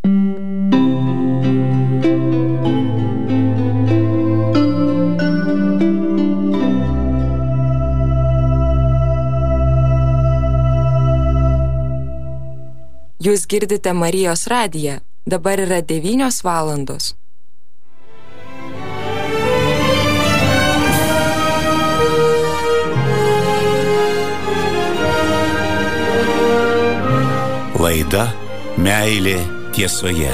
Jūs girdite Marijos radiją. Dabar yra 9 valandos. Laida Meilė tiesoje.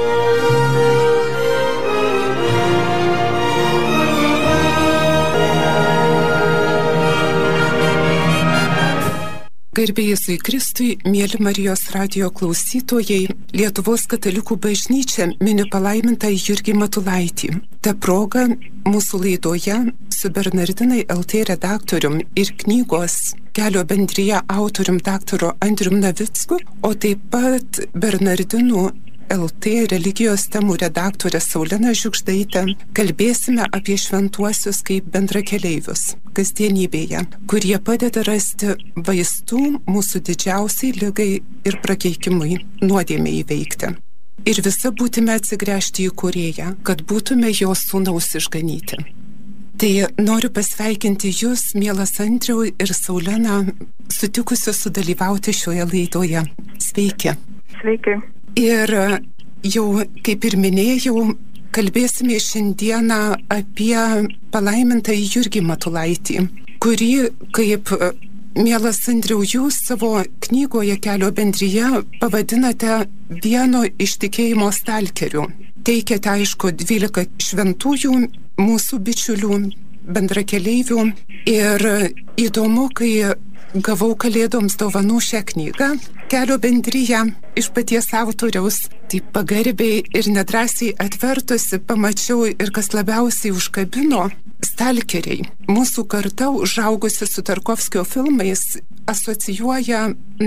Garbė Jėzui Kristui, mėly Marijos radijo klausytojai, Lietuvos katalikų bažnyčia mini palaimintą Jurgį Matulaitį. Ta proga mūsų laidoje su Bernardinai LT redaktorium ir knygos Kelio bendrija autorium daktaru Andrium Navicku, o taip pat Bernardinų LT religijos temų redaktorė Saulina Žiugždaitė kalbėsime apie šventuosius kaip bendrakeleivius kasdienybėje, kurie padeda rasti vaistų mūsų didžiausiai ligai ir prakeikimui nuodėmei įveikti. Ir visa būtume atsigręžti į Kūrėją, kad būtume jo sūnaus išganyti. Tai noriu pasveikinti jūs, mielas Andriau ir Saulina, sutikusius sudalyvauti šioje laidoje. Sveiki. Sveiki. Ir jau, kaip ir minėjau, kalbėsime šiandieną apie palaimintą Jurgį Matulaitį, kurį, kaip mielas Andriau, jūs savo knygoje Kelio bendrija pavadinate vieno iš tikėjimo stalkerių. Teikėte, aišku, 12 šventųjų mūsų bičiulių, bendrakeleivių. Ir įdomu, kai gavau Kalėdoms dovanų šią knygą, Kelio bendriją iš paties autoriaus, tai pagarbiai ir nedrąsiai atvertusi pamačiau ir kas labiausiai užkabino, stalkeriai. Mūsų karta, užaugusi su Tarkovskio filmais, asocijuoja,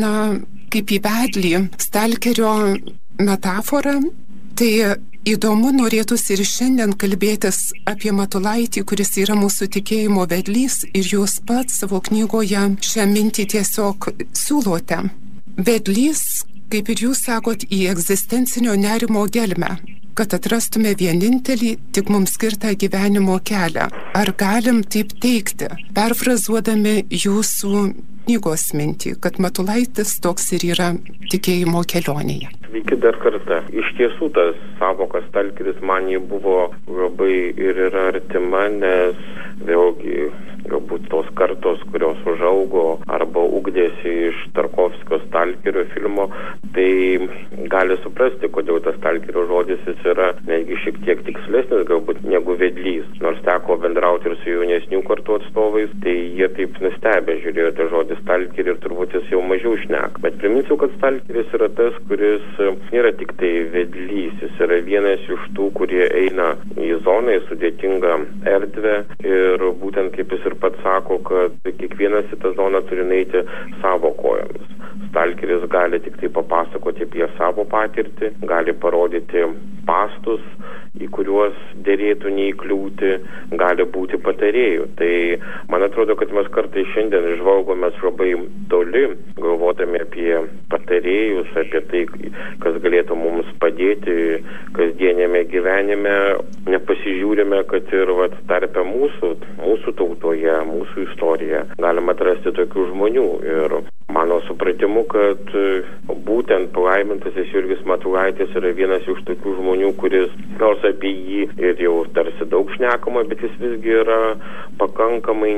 kaip į vedlį stalkerio metaforą. Tai įdomu, norėtųsi ir šiandien kalbėtis apie Matulaitį, kuris yra mūsų tikėjimo vedlys, ir jūs pats savo knygoje šią mintį tiesiog siūlote. Vedlys, kaip ir jūs sakot, į egzistencinio nerimo gelmę, kad atrastume vienintelį tik mums skirtą gyvenimo kelią. Ar galim taip teikti, perfrazuodami jūsų knygos mintį, kad Matulaitis toks ir yra tikėjimo kelionėje? Sveiki dar kartą. Iš tiesų, tas savokas stalkeris man jį buvo labai ir yra artima, nes vėlgi galbūt tos kartos, kurios užaugo arba ugdėsi iš Tarkovskio stalkerio filmo, tai gali suprasti, kodėl tas stalkerio žodis jis yra netgi šiek tiek tikslesnis galbūt negu vedlys. Nors teko bendrauti ir su jaunesnių kartų atstovais, tai jie taip nustebę žiūrėjo tą žodį stalkerį ir turbūt jis jau mažiau šneka. Bet priminsiu, kad stalkeris yra tas, kuris nėra tik tai vedlys, jis yra vienas iš tų, kurie eina į zoną, į sudėtingą erdvę ir būtent kaip jis ir pats sako, kad kiekvienas į tą zoną turi nueiti savo kojomis. Stalkeris gali tik tai papasakoti apie savo patirtį, gali parodyti pastus, į kuriuos dėrėtų neįkliūti, gali būti patarėjų. Tai man atrodo, kad mes kartais šiandien žvalgomės labai toli, galvodami apie patarėjus, apie tai, kas galėtų mums padėti kasdienėme gyvenime, nepasižiūrime, kad ir tarpe mūsų tautoje, mūsų istorijoje galima atrasti tokių žmonių. Ir mano supratimu, kad būtent palaimintasis Jurgis Matulaitis yra vienas iš tokių žmonių, kuris nors apie jį ir jau tarsi daug šnekama, bet jis visgi yra pakankamai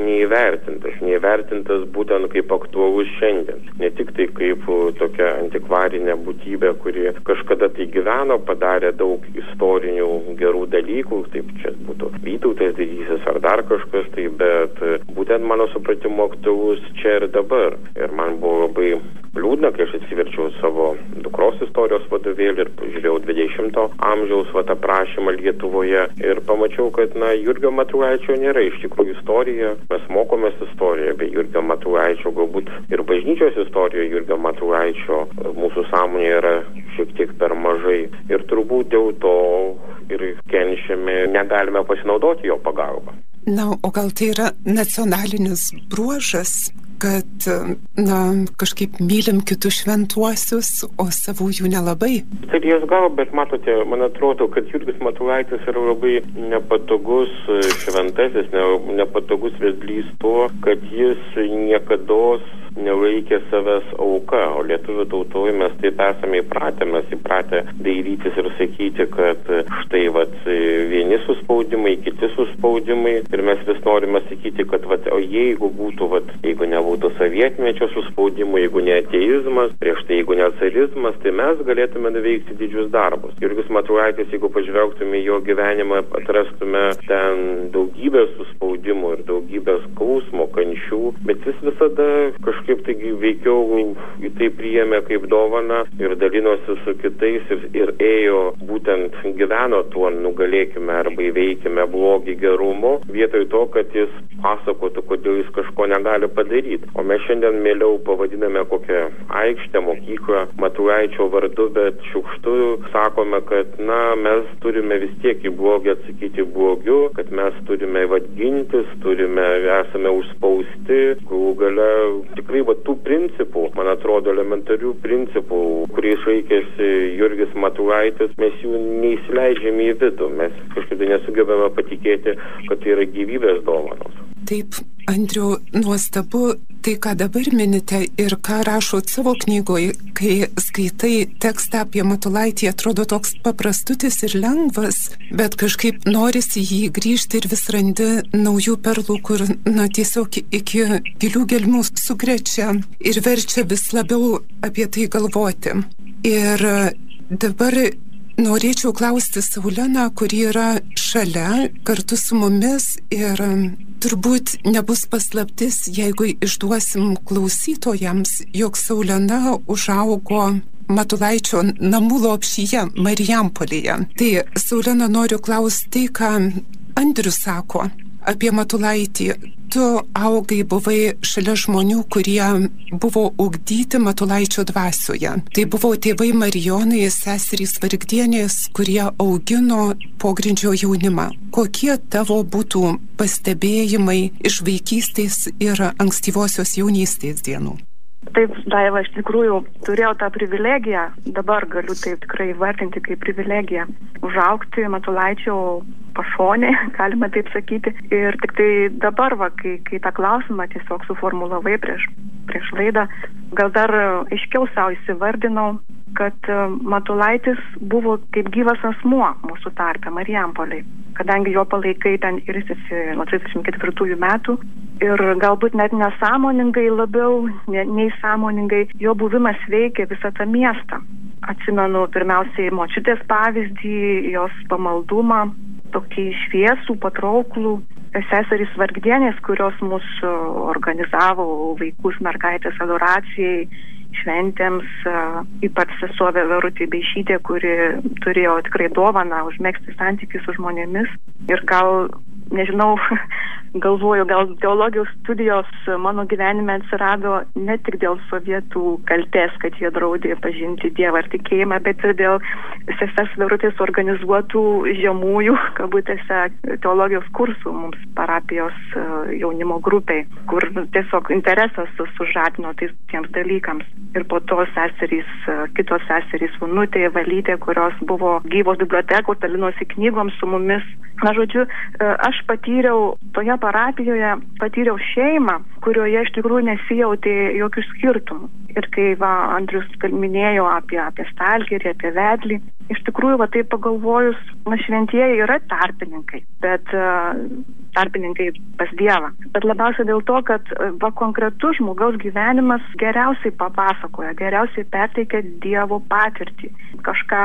neįvertintas būtent kaip aktualus šiandien. Ne tik tai kaip tokia antikvarinė būtybė, kuri kažkada tai gyveno, padarė daug istorinių gerų dalykų, taip čia būtų Vytautas didysis ar dar kažkas, tai bet būtent mano supratimu aktualus čia ir dabar. Ir man buvo labai liūdna, kai aš atsiverčiau savo dukros istorijos vadovėlį ir pažiūrėjau 20 amžiaus aprašymą Lietuvoje ir pamačiau, kad Jurgio Matulaičio nėra iš tikrųjų istorija. Mes mokomės istoriją be Jurgio Matulaičio, galbūt ir bažnyčios istorijoje Jurgio Matulaičio mūsų sąmonėje yra šiek tiek per mažai. Ir turbūt dėl to ir kenčiame, negalime pasinaudoti jo pagalbą. O gal tai yra nacionalinis bruožas, kad, kažkaip mylim kitus šventuosius, o savųjų nelabai. Tai jis gal, bet matote, man atrodo, kad Jurgis Matulaitis yra labai nepatogus šventasis, nepatogus vedlys to, kad jis niekados nelaikė savęs auka, o lietuvių tautoje mes taip esame įpratę dairytis ir sakyti, kad štai vieni suspaudimai, kiti suspaudimai ir mes vis norime sakyti, kad o jeigu nebūtų sovietmečio suspaudimų, jeigu ne ateizmas, prieš tai jeigu ne carizmas, tai mes galėtume nuveikti didžius darbus. Jurgis Matulaitis, jeigu pažvelgtume jo gyvenimą, atrastume ten daugybę suspaudimų ir daugybę skausmo, kančių, bet jis visada kažkaip taigi veikiau į tai priėmė kaip dovaną ir dalinosi su kitais ir ėjo, būtent gyveno tuo nugalėkime arba įveikime blogį gerumu, vietoj to, kad jis pasakotų, kodėl jis kažko negali padaryti. O mes šiandien mieliau pavadiname kokią aikštę, mokyklą Matulaičio vardu, bet šiukštu sakome, kad mes turime vis tiek į blogį atsakyti blogiu, kad mes turime gintis, esame užspausti, galų gale tikrai tų principų, man atrodo, elementarių principų, kuriais laikėsi Jurgis Matulaitis, mes jų neįsileidžiame į vidų, mes kažkaip nesugebame patikėti, kad tai yra gyvybės dovanos. Taip, Andriau, nuostabu tai, ką dabar minite ir ką rašot savo knygoje, kai skaitai tekstą apie Matulaitį, atrodo toks paprastutis ir lengvas, bet kažkaip norisi jį grįžti ir vis randi naujų perlų, kur tiesiog iki gilių gelmių sukrečia ir verčia vis labiau apie tai galvoti. Ir dabar norėčiau klausti Sauleną, kuri yra šalia, kartu su mumis ir turbūt nebus paslaptis, jeigu išduosim klausytojams, jog Saulena užaugo Matulaičio namų lopšyje Marijampolėje. Tai Saulena, noriu klausti, ką Andrius sako apie Matulaitį. Tu augai, buvai šalia žmonių, kurie buvo ugdyti Matulaičio dvasioje. Tai buvo tėvai Marijonai, seserys Vargdienės, kurie augino pogrindžio jaunimą. Kokie tavo būtų pastebėjimai iš vaikystės ir ankstyvosios jaunystės dienų? Taip, Daiva, iš tikrųjų turėjau tą privilegiją, dabar galiu tai tikrai įvardinti kaip privilegiją, užaugti Matulaičio pašonė, galima taip sakyti. Ir tik tai dabar, kai tą klausimą tiesiog suformulavai prieš laidą, gal dar aiškiau savo įsivardinau, kad Matulaitis buvo kaip gyvas asmuo mūsų tarpe Marijampolėje, kadangi jo palaikai ten ilsisi nuo 34 metų ir galbūt net nesąmoningai labiau, nei sąmoningai, jo buvimas veikė visą tą miestą. Atsimenu pirmiausiai močiutės pavyzdį, jos pamaldumą, tokį šviesų, patrauklų, seserys Vargdienės, kurios mus organizavo vaikus mergaitės adoracijai, šventėms, ypač sesuo Verutė Beišytė, kuri turėjo tikrai dovaną užmegzti santykius su žmonėmis. Ir gal, nežinau, galvoju, gal teologijos studijos mano gyvenime atsirado ne tik dėl sovietų kaltės, kad jie draudė pažinti Dievą ir tikėjimą, bet ir dėl sesers Verutės organizuotų žemųjų, kabutėse, teologijos kursų mums parapijos jaunimo grupiai, kur tiesiog interesas sužadino tiems dalykams. Ir po to kitos seserys Unutė, Valytė, kurios buvo gyvos bibliotekos, dalinosi knygom su mumis. Na, žodžiu, aš toje parapijoje patyriau šeimą, kurioje iš tikrųjų nesijautė jokių skirtumų. Ir kai Andrius minėjo apie stalkerį, apie vedlį, iš tikrųjų, taip pagalvojus, šventieji yra tarpininkai, bet tarpininkai pas Dievą. Bet labiausiai dėl to, kad konkretus žmogaus gyvenimas geriausiai papasakoja, geriausiai perteikia Dievo patirtį. Kažką,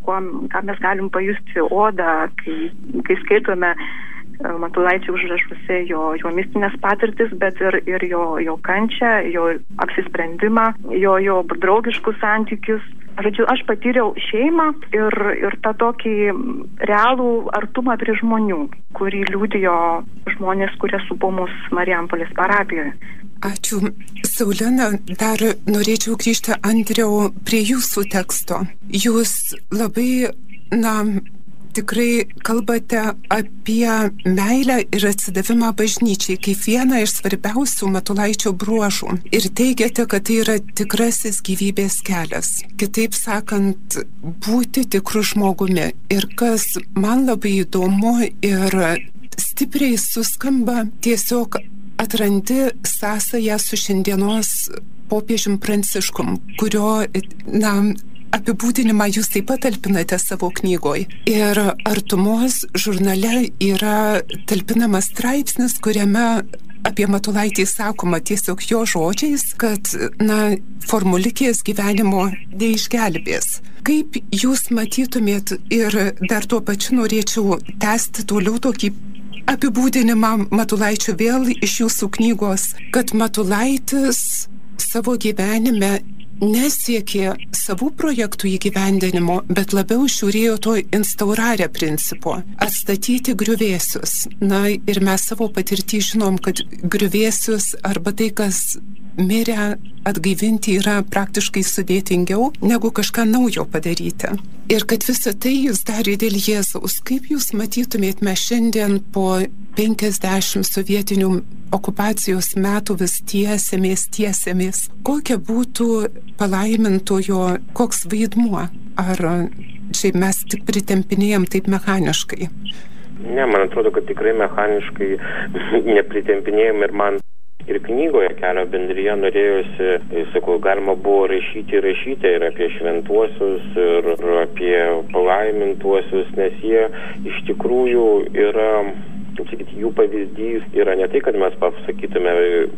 ką mes galim pajusti odą, kai skaitome Matulaičio užrašuose jo mistinės patirtis, bet ir jo kančią, jo apsisprendimą, jo draugiškus santykius. Žodžiu, aš patyriau šeimą ir tą tokį realų artumą prie žmonių, kurį liudijo žmonės, kurie supo mus Marijampolės parapijoje. Ačiū. Saulena, dar norėčiau grįžti, Andriau, prie jūsų teksto. Jūs labai, tikrai kalbate apie meilę ir atsidavimą bažnyčiai kaip vieną iš svarbiausių Matulaičio bruožų. Ir teigiate, kad tai yra tikrasis gyvybės kelias. Kitaip sakant, būti tikru žmogumi. Ir kas man labai įdomu ir stipriai suskamba, tiesiog atrandi sąsają su šiandienos popiežium Pranciškum, kurio, apibūdinimą jūs taip pat talpinate savo knygoje. Ir Artumos žurnale yra talpinamas straipsnis, kuriame apie Matulaitį sakoma tiesiog jo žodžiais, kad, formulikės gyvenimo neišgelbės. Kaip jūs matytumėt, ir dar tuo pačiu norėčiau tęsti toliau tokį apibūdinimą Matulaičio vėl iš jūsų knygos, kad Matulaitis savo gyvenime nesiekė savų projektų įgyvendinimo, bet labiau žiūrėjo to instaurare principo – atstatyti griuvėsius. Ir mes savo patirtį žinom, kad griuvėsius arba tai, kas mirę atgaivinti yra praktiškai sudėtingiau, negu kažką naujo padaryti. Ir kad visą tai jūs darė dėl Jėzaus. Kaip jūs matytumėt mes šiandien po 50 sovietinių okupacijos metų vis tiesėmės? Kokia būtų palaimintojo, koks vaidmuo? Ar šiaip mes tik pritempinėjom taip mechaniškai? Ne, man atrodo, kad tikrai mechaniškai nepritempinėjom ir man ir knygoje Kelio bendrija norėjosi, galima buvo rašyti ir apie šventuosius, ir apie palaimintuosius, nes jie iš tikrųjų yra, jų pavyzdys yra ne tai, kad mes pasakytume,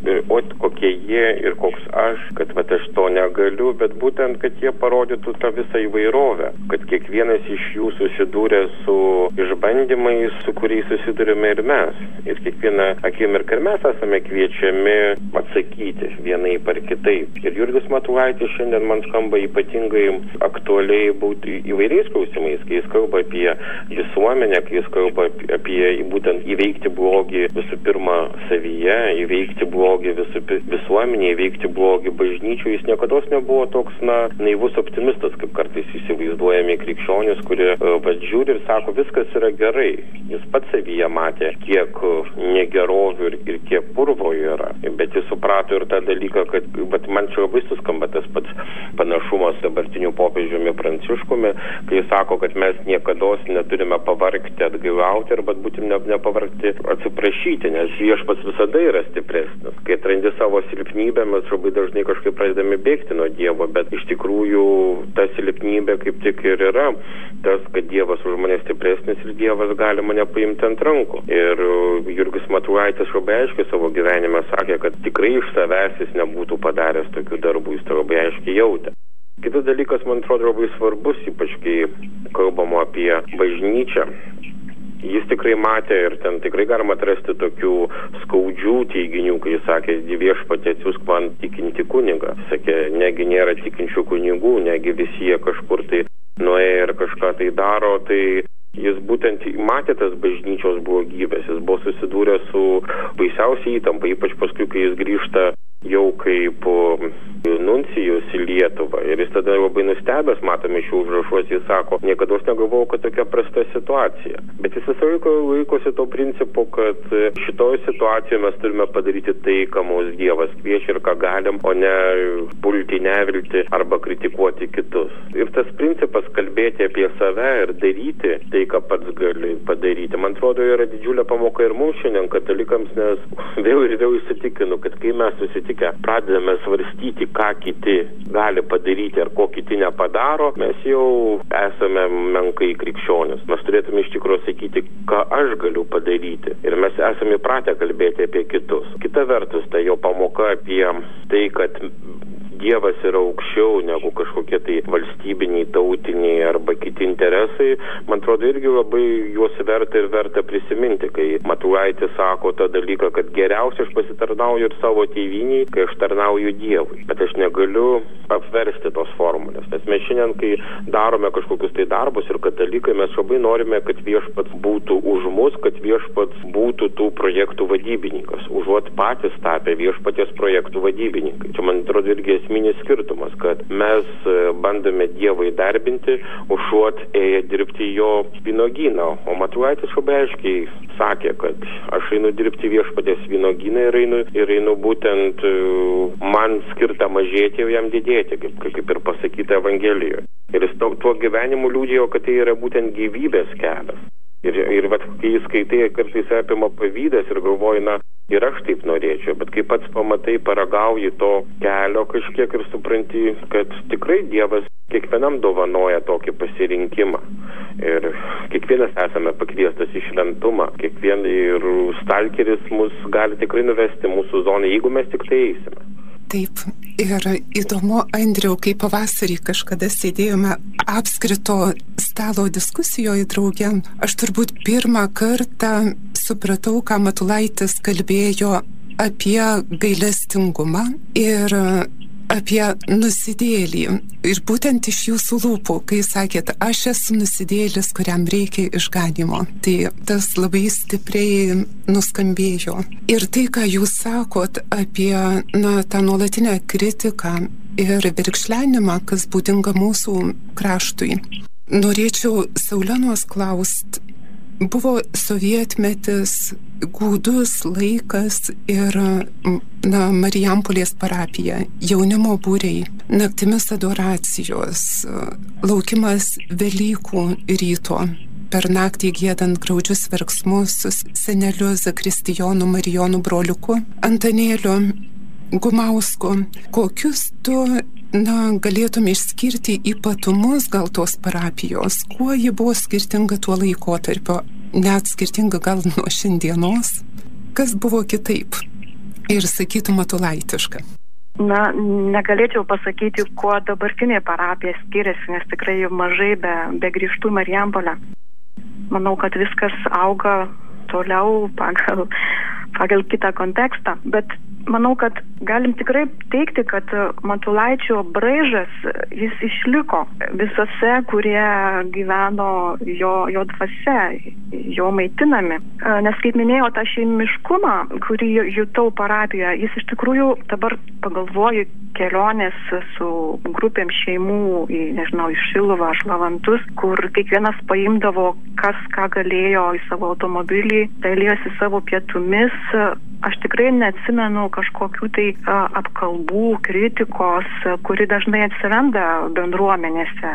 kokie jie ir koks aš, kad aš to negaliu, bet būtent, kad jie parodytų tą visą įvairovę, kad kiekvienas iš jų susidūrė su išbandymais, su kuriais susidurime ir mes. Ir kiekvieną akimirką ir mes esame kviečiami atsakyti vienaip ar kitaip. Ir Jurgis Matulaitis šiandien man skamba ypatingai aktualiai būti įvairiais klausimais, kai jis kalba apie visuomenę, kai jis kalba apie būtent įveikti blogį visų pirma savyje, įveikti blogį visuomenėje, įveikti blogį bažnyčių. Jis niekados nebuvo toks naivus optimistas, kaip kartais įsivaizduojami krikščionys, kurie žiūri ir sako, viskas yra gerai. Jis pats savyje matė, kiek negerovių ir kiek purvo yra. Bet jis suprato ir tą dalyką, kad man čia labai suskamba tas pats panašumas dabartiniu popiežiumi Pranciškumi, kai jis sako, kad mes niekados neturime pavargti atgailauti arba būtim nepavargti atsiprašyti, nes viešpats visada yra stipresnis. Kai atrandi savo silpnybę, mes labai dažnai kažkaip pradedame bėgti nuo Dievo, bet iš tikrųjų ta silpnybė kaip tik ir yra tas, kad Dievas už mane stipresnis ir Dievas gali mane paimti ant rankų. Ir Jurgis Matulaitis labai aiškiai savo gyvenime sakė, kad tikrai iš savęs jis nebūtų padaręs tokių darbų, jis tai labai aiškiai jautė. Kitas dalykas, man atrodo, labai svarbus, ypač kai kalbama apie bažnyčią. Jis tikrai matė ir ten tikrai galima atrasti tokių skaudžių teiginių, kai jis sakė, viešpatie atsiųsk man tikinti kunigą. Sakė, negi nėra tikinčių kunigų, negi visi jie kažkur tai nuėję ir kažką tai daro, tai jis būtent matė tas bažnyčios blogybės, jis buvo susidūręs su baisiausia įtampa, ypač paskui, kai jis grįžta jau kaip nuncijus į Lietuvą. Ir jis tada labai nustebęs, matome šių užrašuose, jis sako, niekada negalvojau, kad tokia prasta situacija. Bet jis visą laiką laikosi to principo, kad šitoje situacijoje mes turime padaryti tai, ką mūsų Dievas kviečia ir ką galim, o ne pulti nevilti arba kritikuoti kitus. Ir tas principas kalbėti apie save ir daryti tai, ką pats gali padaryti, man atrodo, yra didžiulė pamoka ir mums šiandien katalikams, nes vėl ir vėl įsitikinu, kad kai mes susitikę pradedame svarstyti, ką kiti gali padaryti ar ko kiti nepadaro, mes jau esame menkai krikščionis. Mes turėtume iš tikrųjų sakyti, ką aš galiu padaryti. Ir mes esame įpratę kalbėti apie kitus. Kita vertus, tai jo pamoka apie tai, kad Dievas yra aukščiau negu kažkokie tai valstybiniai, tautiniai arba kiti interesai, man atrodo, irgi labai juos verta prisiminti, kai Matulaitis sako tą dalyką, kad geriausia aš pasitarnauju ir savo tėvynei, kai aš tarnauju Dievui. Bet aš negaliu apversti tos formulės, nes mes šiandien, kai darome kažkokius tai darbus ir katalikai, mes labai norime, kad viešpats būtų už mus, kad viešpats būtų tų projektų vadybininkas, užuot patys tapę viešpaties projektų vadybininkai. Čia, man atrodo, irgi esmė esminis skirtumas, kad mes bandome Dievą įdarbinti, užuot ėję dirbti jo vynuogyną. O Matulaitis labai aiškiai sakė, kad aš einu dirbti viešpaties vynuogyną ir einu būtent man skirtą mažėti, o jam didėti, kaip ir pasakyta Evangelijoje. Ir jis tuo gyvenimu liūdėjo, kad tai yra būtent gyvybės kelias. Ir vat, kai jis skaitai, kartais apima pavydas ir galvoji, ir aš taip norėčiau, bet kai pats pamatai, paragauji to kelio kažkiek ir supranti, kad tikrai Dievas kiekvienam dovanoja tokį pasirinkimą. Ir kiekvienas esame pakviestas į šventumą, ir stalkeris mus gali tikrai nuvesti mūsų zoną, jeigu mes tik tai eisime. Taip, ir įdomu, Andriau, kai pavasarį kažkada sėdėjome apskrito stalo diskusijoje drauge, aš turbūt pirmą kartą supratau, ką Matulaitis kalbėjo apie gailestingumą ir apie nusidėlį. Ir būtent iš jūsų lūpų, kai sakėt, aš esu nusidėlis, kuriam reikia išganymo. Tai tas labai stipriai nuskambėjo. Ir tai, ką jūs sakot apie tą nuolatinę kritiką ir virkšlenimą, kas būdinga mūsų kraštui. Norėčiau Saulenos klaust. Buvo sovietmetis, gūdus laikas ir Marijampolės parapija, jaunimo būriai, naktimis adoracijos, laukimas Velykų ryto, per naktį giedant graudžius verksmus su seneliu Zakristijonu Marijonu broliuku, Antanėliu Gumausku. Kokius tu galėtum išskirti ypatumus gal tos parapijos, kuo ji buvo skirtinga tuo laikotarpiu, net skirtinga gal nuo šiandienos, kas buvo kitaip ir sakytų matulaitiška? Negalėčiau pasakyti, kuo dabartinė parapija skiriasi, nes tikrai mažai be grįžtų į Marijampolę. Manau, kad viskas auga toliau pagal kitą kontekstą, bet manau, kad galim tikrai teikti, kad Matulaičio braižas, jis išliko visose, kurie gyveno jo dvasia, jo maitinami. Nes kaip minėjau, tą šeimiškumą, kurį jutau parapijoje, jis iš tikrųjų dabar pagalvoju kelionės su grupėm šeimų į Šiluvą, Šlavantus, kur kiekvienas paimdavo kas ką galėjo į savo automobilį, dalijosi savo pietumis. Aš tikrai neatsimenu kažkokių tai apkalbų, kritikos, kuri dažnai atsiranda bendruomenėse.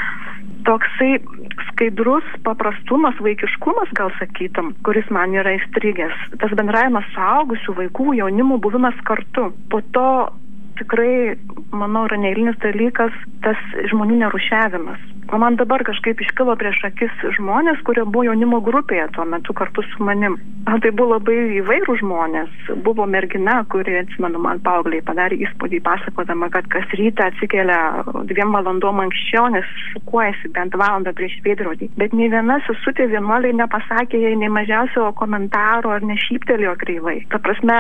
Toksai skaidrus paprastumas, vaikiškumas, gal sakytum, kuris man yra įstrigęs. Tas bendravimas suaugusių vaikų, jaunimų, buvimas kartu. Po to tikrai, manau, yra neeilinis dalykas tas žmonių nerūšiavimas. O man dabar kažkaip iškilo prieš akis žmonės, kurie buvo jaunimo grupėje tuo metu kartu su manim. Tai buvo labai įvairių žmonės. Buvo mergina, kuri, atsimenu, man paaugliai padarė įspūdį pasakodama, kad kas rytą atsikelia 2 valandom anksčiau, nes sukuojasi bent valandą prieš veidrodį. Bet nei viena sesutė vienuoliai nepasakė jai nei mažiausio komentaro ar nešyptelėjo kreivai. Ta prasme,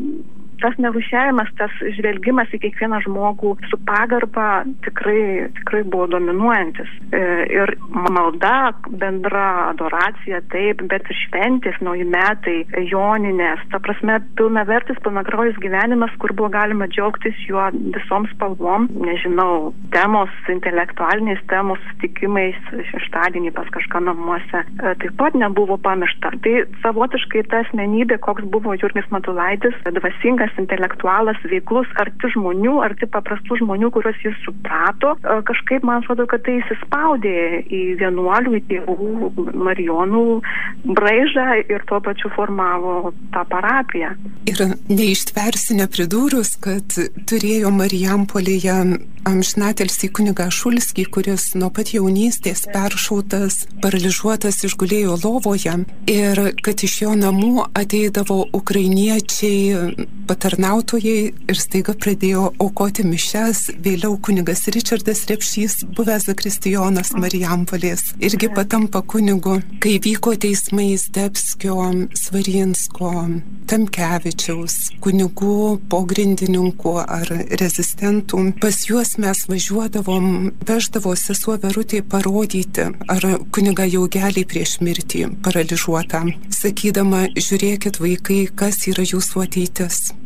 tas nerūšiavimas, tas žvelgimas į kiekvieną žmogų su pagarba tikrai buvo dominuojantis. Ir malda, bendra adoracija, taip, bet ir šventės, nauji metai, joninės, ta prasme, pilnavertis, pilnakraujus gyvenimas, kur buvo galima džiaugtis juo visom spalvom, nežinau, temos, intelektualinės temos, susitikimais šeštadienį pas kažką namuose, taip pat nebuvo pamiršta. Tai savotiškai ta asmenybė, koks buvo Jurgis Matulaitis, dvasingas, intelektualas, veiklus, arti žmonių, arti paprastų žmonių, kuriuos jis suprato. Kažkaip, man atrodo, kad tai įsispaudė į vienuolių, į tėvų Marijonų braižą ir tuo pačiu formavo tą parapiją. Ir neištversi nepridūrus, kad turėjo Marijampolėje amžinatilsį kunigą Šulskį, kuris nuo pat jaunystės peršautas, paralyžiuotas išgulėjo lovoje ir kad iš jo namų ateidavo ukrainiečiai patarnautojai ir staiga pradėjo aukoti mišias. Vėliau kunigas Ričardas Repšys, buvęs zakristijonas Marijampolės, irgi patampa kunigu. Kai vyko teismai Zdebskio, Svarinsko, Tamkevičiaus, kunigų, pogrindininkų ar rezistentų, pas juos mes važiuodavom, veždavo sesuo Verutė parodyti, ar kunigą Jaugelį prieš mirtį paralyžiuotą, sakydama, žiūrėkit vaikai, kas yra jūsų ateitis.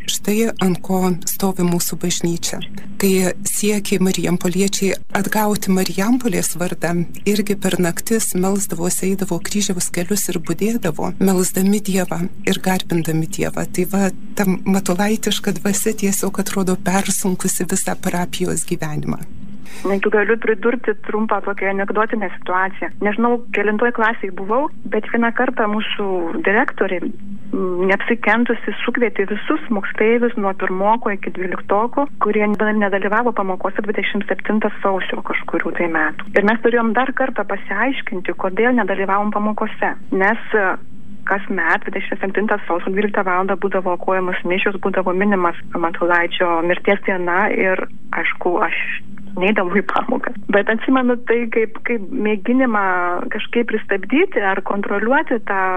štai ant ko stovi mūsų bažnyčia. Kai siekė marijampoliečiai atgauti Marijampolės vardą, irgi per naktis melsdavosi, eidavo kryžiaus kelius ir budėdavo, melsdami Dievą ir garbindami Dievą. Tai va, ta matulaitiška dvasia tiesiog atrodo persunkusi visą parapijos gyvenimą. Jeigu galiu pridurti trumpą tokią anekdotinę situaciją. Nežinau, kelintoj klasėje buvau, bet vieną kartą mūsų direktorė neapsikentusi sukvietė visus moksleivius nuo 1 iki 12, kurie nedalyvavo pamokose 27 sausio kažkurių tai metų. Ir mes turėjom dar kartą pasiaiškinti, kodėl nedalyvavom pamokose. Nes kasmet 27 sausio 12 valandą būdavo aukojamos mišios, būdavo minimas Matulaičio mirties diena ir, aišku, aš neidavau į pamoką. Bet atsimenu tai kaip mėginimą kažkaip pristabdyti ar kontroliuoti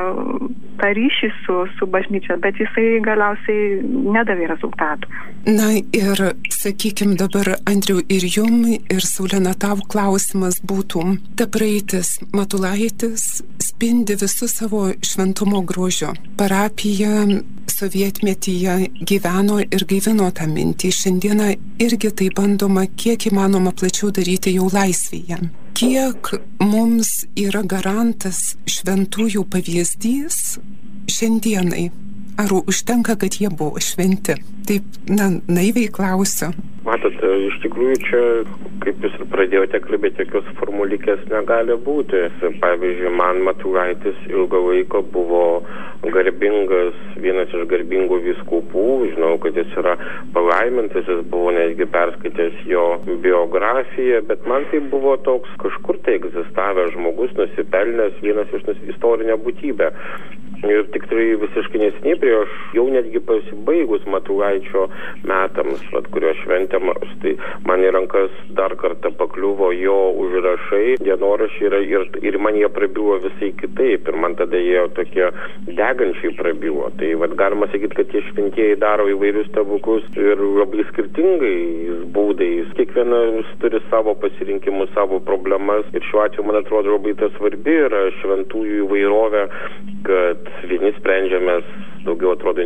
tą ryšį su bažnyčia, bet jisai galiausiai nedavė rezultatų. Na ir, sakykime dabar, Andriau, ir jum, ir Saulena, tau klausimas būtų, ta praeitis Matulaitis spindi visų savo šventumo grožio. Parapija sovietmetyje gyveno ir gaivino tą mintį. Šiandieną irgi tai bandoma kiek įmanoma plačiau daryti jau laisvėje. Kiek mums yra garantas šventųjų pavyzdys šiandienai? Ar užtenka, kad jie buvo šventi? Taip, naiviai klausiu. Matot, iš tikrųjų čia, kaip jūs ir pradėjote kalbėti, tokios formulikės negali būti. Pavyzdžiui, man Matulaitis ilgą laiką buvo garbingas, vienas iš garbingų vyskupų. Žinau, kad jis yra palaimintas, jis buvo netgi perskaitęs jo biografiją, bet man tai buvo toks kažkur tai egzistavęs žmogus, nusipelnęs, vienas iš istorinė būtybė. Ir tikrai visiškai neseniai prieš jau netgi pasibaigus Matulaičio metams, kurio šventėm, tai man į rankas dar kartą pakliuvo jo užrašai, dienoraščiai ir man jie prabilo visai kitaip. Ir man tada jie tokie degančiai prabilo. Tai galima sakyti, kad tie šventieji daro įvairius stebuklus ir labai skirtingais būdais. Kiekvienas turi savo pasirinkimus, savo problemas. Ir šiuo atveju, man atrodo, labai tas svarbi yra šventųjų įvairovė, kad vieni sprendžiamės daugiau atrodo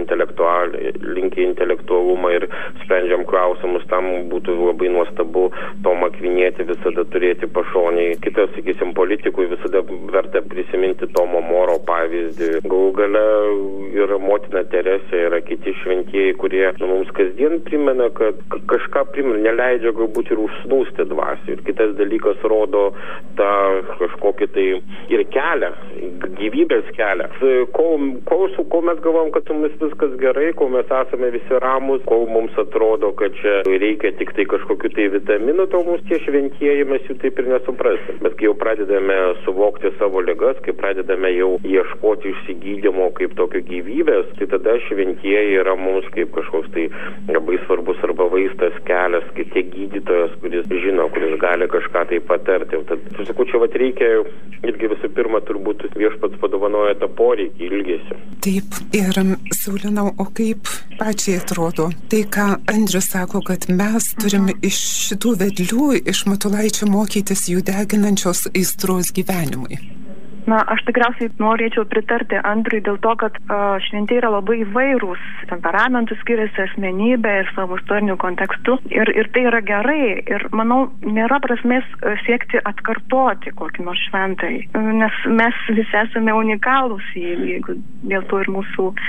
linkę intelektualumą ir sprendžiam klausimus, tam būtų labai nuostabu Tomą Akvinietį visada turėti pašonėje. Kitas, sakysim, politikui visada verta prisiminti Tomo Moro pavyzdį. Galų gale yra motina Teresė, yra kiti šventieji, kurie mums kasdien primena, kad kažką primena, neleidžia galbūt ir užsnūsti dvasiai. Ir kitas dalykas rodo tą kažkokį tai ir kelią, gyvybės kelią. Kol mes galvom, kad su mumis viskas gerai, kol mes esame visi ramus, kol mums atrodo, kad čia reikia tik tai kažkokių tai vitaminų, to mums tie šventieji mes jų taip ir nesuprasim. Bet kai jau pradedame suvokti savo ligas, kai pradedame jau ieškoti išsigydymo kaip tokio gyvybės, tai tada šventieji yra mums kaip kažkoks tai labai svarbus arba vaistas kelias, kaip tie gydytojas, kuris žino, kuris gali kažką tai patarti. Tad, sakau, čia reikia irgi visų pirma turbūt viešpats padovanoja tą poreikį, ilgesį. Taip, ir Saulena, o kaip pačiai atrodo? Tai, ką Andrius sako, kad mes turime iš šitų vedlių, iš Matulaičio mokytis jų deginančios aistros gyvenimui. Na, aš tikriausiai norėčiau pritarti Andriui dėl to, kad šventieji yra labai įvairūs, temperamentų skiriasi, asmenybė ir savo istorinių kontekstų ir tai yra gerai ir manau nėra prasmės siekti atkartoti kokį nors šventąjį, nes mes visi esame unikalūs, jeigu dėl to ir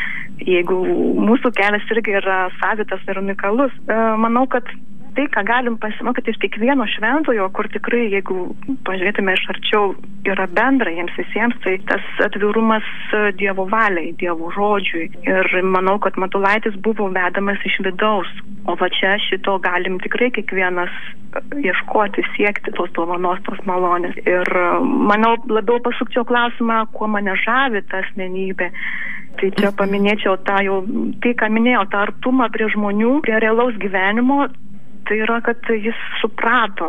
mūsų kelias irgi yra savitas ir unikalus. Manau, kad tai, ką galim pasimokyti iš kiekvieno šventojo, kur tikrai, jeigu pažiūrėtume iš arčiau, yra bendra jiems visiems, tai tas atvirumas Dievo valiai, Dievo žodžiui. Ir manau, kad Matulaitis buvo vedamas iš vidaus. O va čia šito galim tikrai kiekvienas ieškoti, siekti tos dovanos, tos malonės. Ir manau, labiau pasukčiau klausimą, kuo mane žavi ta asmenybė. Tai čia paminėčiau tai, ką minėjau, tą artumą prie žmonių, prie realaus gyvenimo. Tai yra, kad jis suprato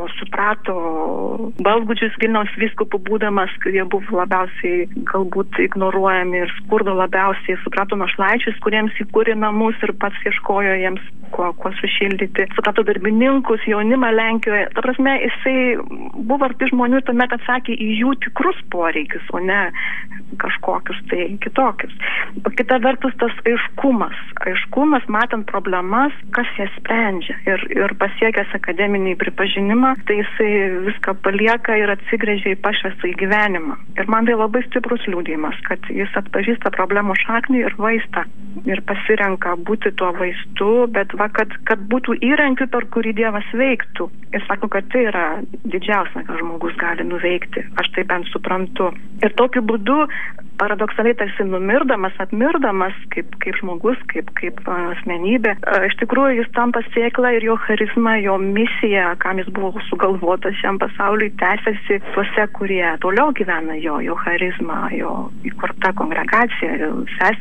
Baltgudžius Vilniaus vyskupų būdamas, kurie buvo labiausiai galbūt ignoruojami ir skurdo labiausiai, suprato našlaičius, kuriems įkūrė namus ir pats ieškojo jiems kuo sušildyti. Suprato darbininkus, jaunimą Lenkijoje. Ta prasme, jisai buvo arti žmonių ir tuomet atsakė į jų tikrus poreikius, o ne kažkokius tai kitokius. O kita vertus tas aiškumas, matant problemas, kas jas sprendžia. Ir pasiekęs akademinį pripažinimą, tai jisai viską palieka ir atsigręžia į pašvestą į gyvenimą. Ir man tai labai stiprus liudijimas, kad jis atpažįsta problemų šaknį ir vaistą. Ir pasirenka būti tuo vaistu, bet kad būtų įrankiu, per kurį Dievas veiktų. Ir sako, kad tai yra didžiausia, ką žmogus gali nuveikti. Aš taip bent suprantu. Ir tokiu būdu paradoksaliai tarsi atmirdamas kaip žmogus, kaip asmenybė. Iš tikrųjų, jis tampa sėkla ir jo charizma, jo misija, kam jis buvo sugalvotas šiam pasauliui, tęsiasi tuose, kurie toliau gyvena jo charizma, jo įkurta kongregacija,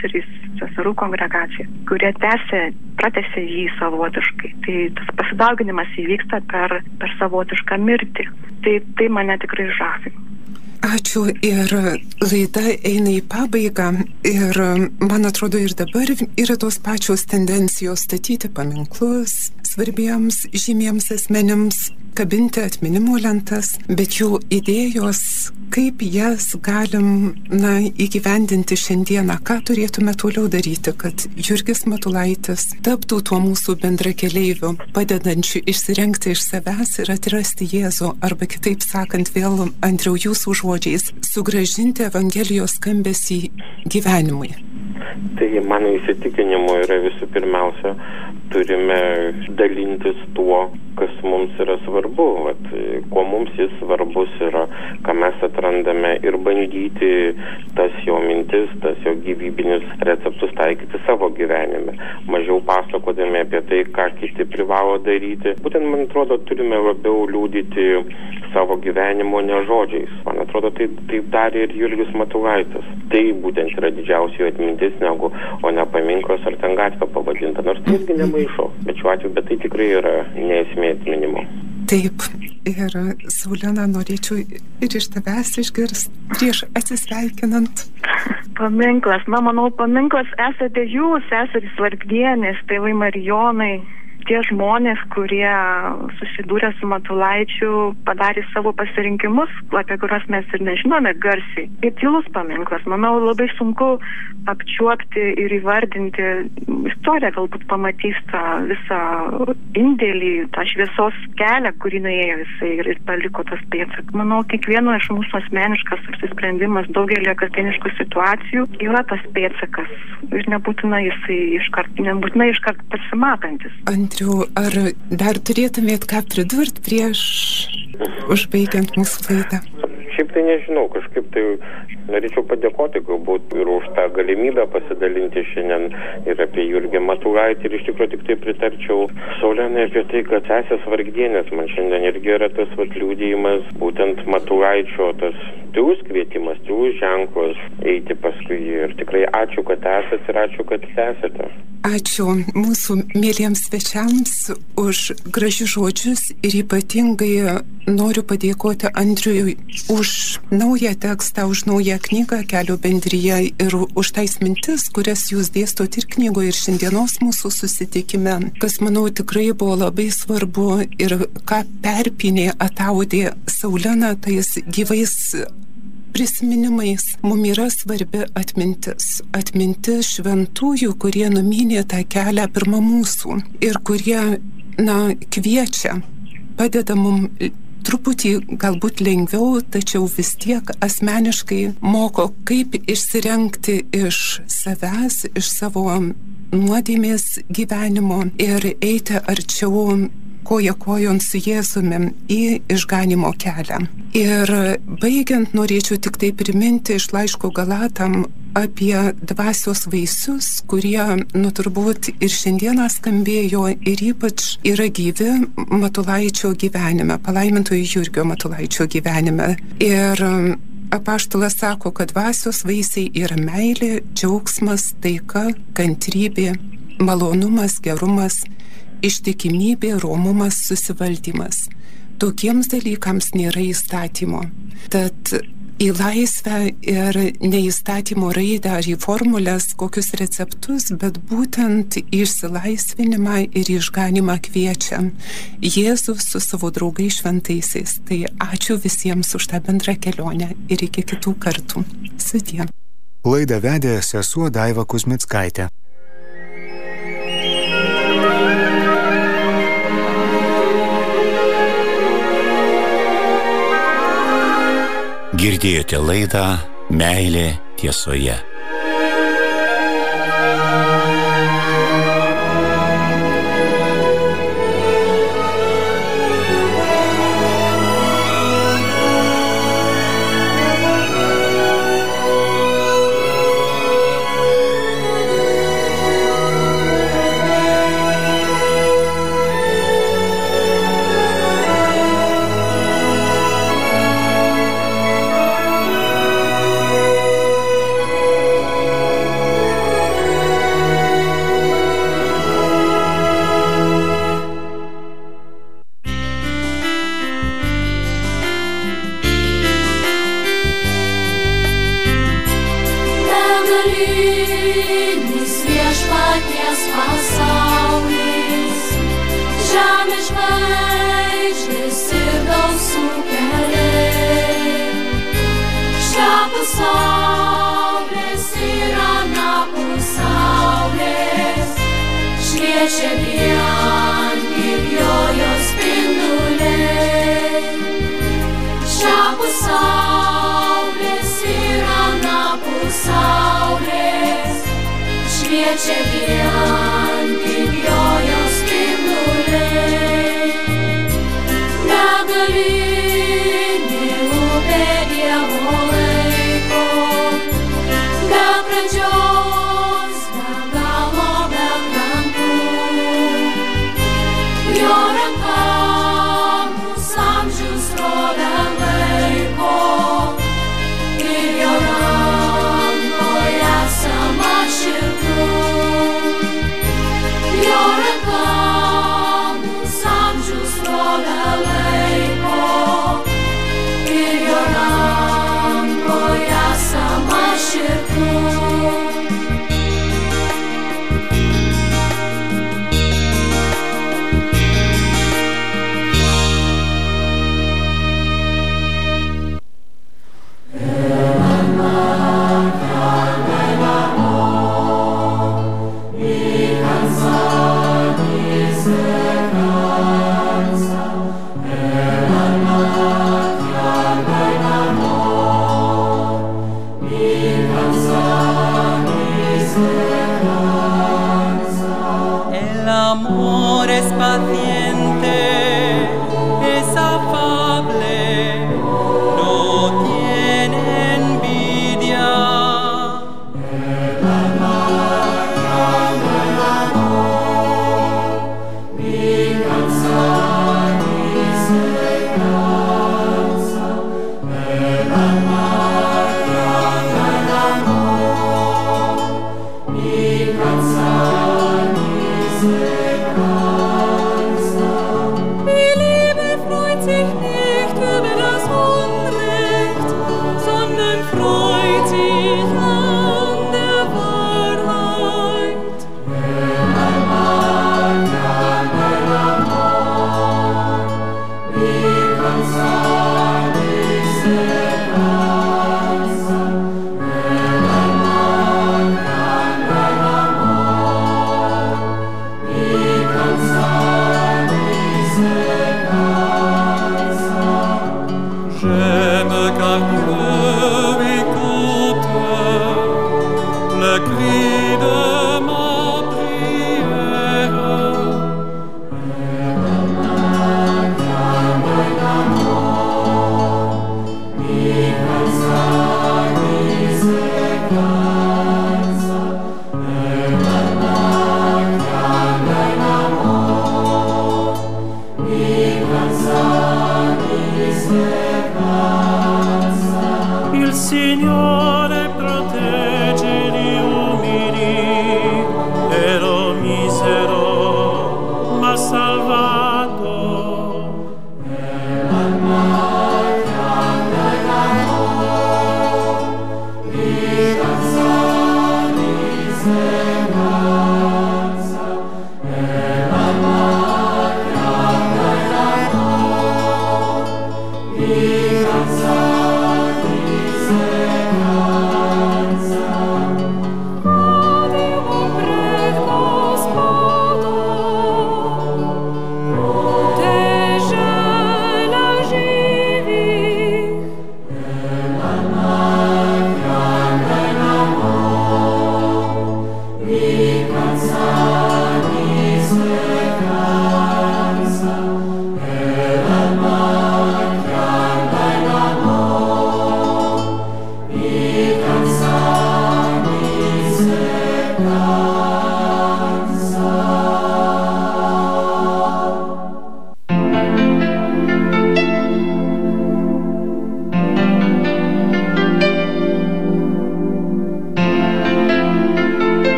seserų kongregacija, kurie pratęsia jį savotiškai. Tai tas pasidauginimas įvyksta per savotišką mirtį. Tai mane tikrai žavi. Ačiū, ir laida eina į pabaigą ir man atrodo ir dabar yra tos pačios tendencijos statyti paminklus svarbiems žymiems asmenims, kabinti atminimo lentas, bet jų idėjos, kaip jas galim įgyvendinti šiandieną, ką turėtume toliau daryti, kad Jurgis Matulaitis taptų tuo mūsų bendrakeleiviu, padedančiu išsirengti iš savęs ir atrasti Jėzų, arba kitaip sakant, vėl Andriau jūsų žodžiais, sugrąžinti Evangelijos skambesį gyvenimui. Tai mano įsitikinimu yra visų pirmiausia, turime dalintis tuo, kas mums yra svarbu, kuo mums jis svarbus yra, ką mes atrandame ir bandyti tas jo mintis, tas jo gyvybinius receptus taikyti savo gyvenime. Mažiau pasakodami apie tai, ką kiti privalo daryti. Būtent, man atrodo, turime labiau liudyti savo gyvenimo ne žodžiais. Man atrodo, taip darė ir Jurgis Matulaitis. Tai būtent yra didžiausia atmintis, o ne paminklas ar ten gatvė pavadinta. Nors tai irgi nemaišo, bet šiuo atveju, bet tai tikrai yra nesmė atminimo. Taip, ir Saulena, norėčiau ir iš tavęs išgirsti prieš atsisveikinant. Paminklas, manau, paminklas esate jūs, seserys Vargdienės, tėvai Marijonai. Tie žmonės, kurie susidūrė su Matulaičiu, padarė savo pasirinkimus, apie kuriuos mes ir nežinome garsiai. Ir tylus paminklas, manau, labai sunku apčiuopti ir įvardinti. Istorija galbūt pamatys tą visą indėlį, tą šviesos kelią, kurį nuėjo jisai ir paliko tas pėdsakas. Manau, kiekvieno iš mūsų asmeniškas apsisprendimas daugelį kasdieniškų situacijų yra tas pėdsakas. Ir nebūtinai jisai iškart pasimatantis. Andriau, ar dar turėtumėt ką pridurti prieš užbaigiant mūsų laidą? Šiaip tai nežinau, kažkaip tai norėčiau padėkoti galbūt ir už tą galimybę pasidalinti šiandien ir apie Jurgį Matulaitį ir iš tikrųjų tik tai pritarčiau Saulenai apie tai, kad sesės Vargdienės man šiandien irgi yra tas liudijimas, būtent Matulaičio tas tylus kvietimas, tylus ženklas eiti paskui jį ir tikrai ačiū, kad esate ir ačiū, kad esate. Ačiū mūsų mėlyjams svečiams už gražius žodžius ir ypatingai noriu padėkoti Andriui už naują tekstą, už naują knygą Kelio bendrija ir už tais mintis, kurias jūs dėstot ir knygoje ir šiandienos mūsų susitikime, kas, manau, tikrai buvo labai svarbu ir ką perpynė, ataudė Saulena tais gyvais prisiminimais. Mums yra svarbi atmintis. Atmintis šventųjų, kurie numynė tą kelią pirmą mūsų ir kurie, kviečia, padeda mums truputį galbūt lengviau, tačiau vis tiek asmeniškai moko, kaip išsirengti iš savęs, iš savo nuodėmės gyvenimo ir eiti arčiau koja kojon su Jėzumi į išganimo kelią. Ir baigiant norėčiau tik tai priminti iš laiško Galatam apie dvasios vaisius, kurie, turbūt ir šiandieną skambėjo ir ypač yra gyvi Matulaičio gyvenime, palaimintojo Jurgio Matulaičio gyvenime. Ir apaštalas sako, kad dvasios vaisiai yra meilė, džiaugsmas, taika, kantrybė, malonumas, gerumas, ištikimybė, romumas, susivaldymas. Tokiems dalykams nėra įstatymo. Tad į laisvę ir neįstatymo raidę ar į formulės kokius receptus, bet būtent išsilaisvinimą ir išganimą kviečia Jėzus su savo draugais šventaisiais. Tai ačiū visiems už tą bendrą kelionę ir iki kitų kartų. Sudie. Laidą vedė sesuo Daiva Kuzmickaitė. Girdėjote laidą Meilė tiesoje. Šviečia vien kaip jojos spinduliai. Šiapus saulės ir anapus saulės. Šviečia vien kaip jojos spinduliai. Begalinė upė Dievo laiko, be pradžios, be galo, be krantų. Jo ranka mūsų amžius srovę laiko ir jo rankoje esama širdų. Jo ranka mūsų amžius srovę laiko ir jo rankoje esama širdų. Signore